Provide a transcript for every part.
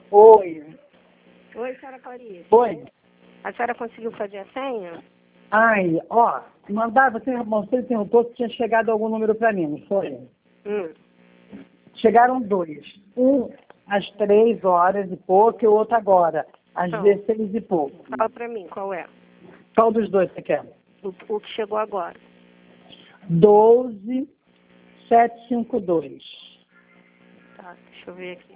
Oi. Oi, senhora Clarice. Oi. A senhora conseguiu fazer a senha? Ai, ó, você perguntou se tinha chegado algum número para mim, não foi? Chegaram dois. Um às 3 horas e pouco e o outro agora, às Então, 16 e pouco. Fala pra mim, qual é? Qual dos dois você quer? O que chegou agora. 12752. Tá, deixa eu ver aqui.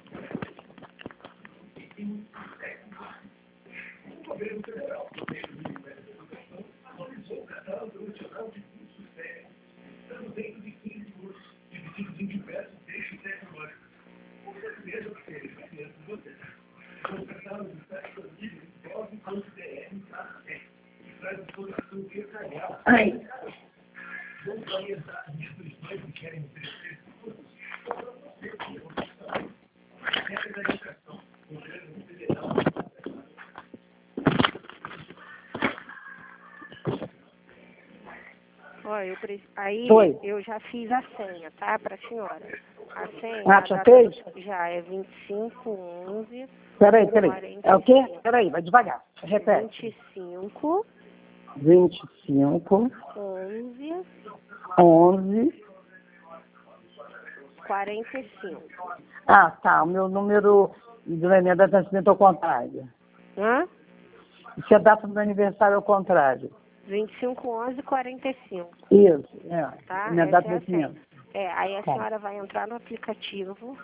Ai. Olha, aí Oi. eu já fiz a senha, tá, pra senhora. A senha... Ah, já fez? Já, é 2511... Peraí. É o quê? Peraí, vai devagar. Repete. 25... 25... 11... 11... 45. Ah, tá. O meu número da minha data de nascimento ao contrário. Hã? Se a data do meu aniversário ao contrário. 2511-45. Isso, Tá? minha Essa data de é a senha. nascimento. Aí a Tá. senhora vai entrar no aplicativo,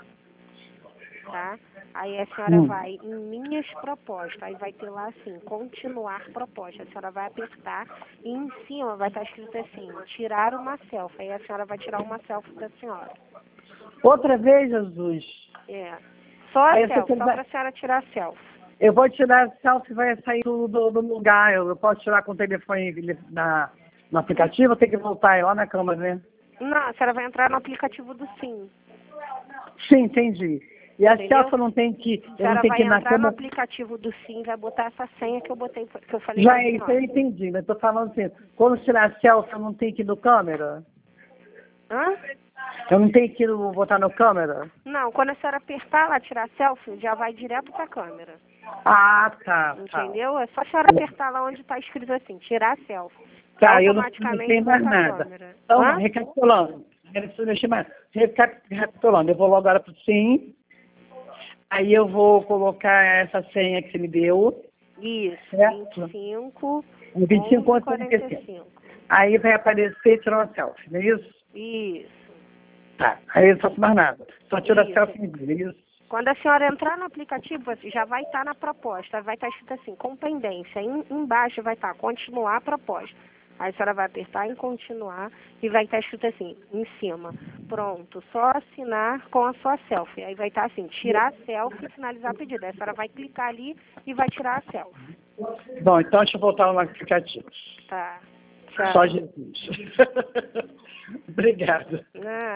tá? Aí a senhora vai em minhas propostas, aí vai ter lá assim, continuar proposta. A senhora vai apertar e em cima vai estar escrito assim, tirar uma selfie. Aí a senhora vai tirar uma selfie da senhora. Outra vez, Jesus. Só a Aí selfie, só para a senhora tirar a selfie. Eu vou tirar a selfie, vai sair do lugar. Eu posso tirar com o telefone no aplicativo, ou tem que voltar lá na câmera, né? Não, a senhora vai entrar no aplicativo do SIM. Sim, entendi. E a Entendeu? selfie eu não tenho que A senhora vai ir na entrar no câmera. aplicativo do SIM e vai botar essa senha que eu botei, que eu falei Já pra é isso, senhora. eu entendi, mas estou falando assim, quando tirar a selfie eu não tenho que ir no câmera? Hã? Eu não tenho que botar no câmera? Não, quando a senhora apertar lá, tirar selfie, já vai direto pra câmera. Ah, tá. Entendeu? É só a senhora apertar lá onde tá escrito assim, tirar selfie. Tá, eu não Automaticamente tenho vai mais pra nada. câmera. Então, Hã? recapitulando. Recapitulando, eu vou logo agora pro Sim. Aí eu vou colocar essa senha que você me deu. Isso, Certo? 25, 25 11, ou 45. 45. Aí vai aparecer tirar uma selfie, não é isso? Isso. Tá. Aí eu não faço mais nada. Só tiro a Isso. selfie e me diz, é isso? Quando a senhora entrar no aplicativo, já vai estar na proposta, vai estar escrito assim, com pendência. Embaixo vai estar continuar a proposta. Aí a senhora vai apertar em continuar e vai estar escrito assim, em cima. Pronto, só assinar com a sua selfie. Aí vai estar assim, tirar a selfie e finalizar o pedido. Aí a senhora vai clicar ali e vai tirar a selfie. Bom, então deixa eu voltar no aplicativo. Tá. Tchau. Só Jesus. Obrigado. Ah.